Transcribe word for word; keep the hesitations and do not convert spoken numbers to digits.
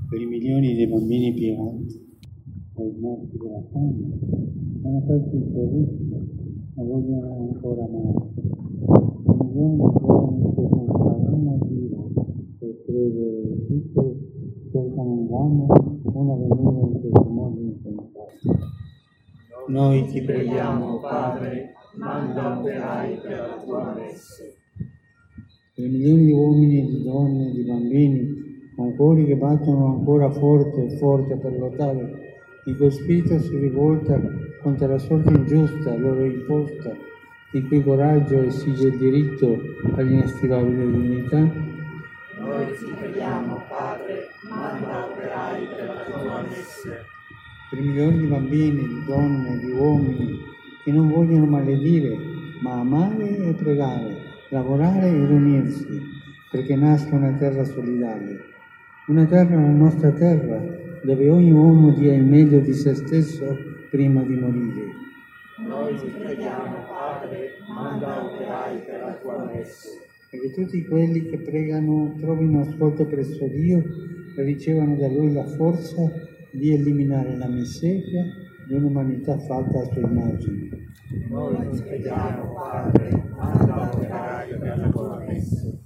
per i milioni di bambini pieganti, per i morti della fame, hanno perso il sorriso, ma vogliono ancora amare. Per i milioni di giovani che senza un motivo per credere tutto, cercano invano un avvenire in questo modo insensato. Noi ti preghiamo, Padre, manda operai per la tua messe. Per milioni di uomini, di donne, di bambini, con cuori che battono ancora forte e forte per lottare, il cui spirito si rivolta contro la sorte ingiusta loro imposta, il cui coraggio esige il diritto all'inestimabile dignità. Noi ti preghiamo, Padre, manda operai per la tua messe. Per milioni di bambini, di donne, di uomini che non vogliono maledire, ma amare e pregare, lavorare ed unirsi, perché nasca una terra solidale. Una terra, la nostra terra, dove ogni uomo dia il meglio di se stesso prima di morire. Noi ti preghiamo, Padre, manda operai per la tua messe. Perché tutti quelli che pregano trovino ascolto presso Dio e ricevano da Lui la forza di eliminare la miseria di un'umanità fatta a sua immagine. Noi ti preghiamo, Padre, manda operai per la tua messe.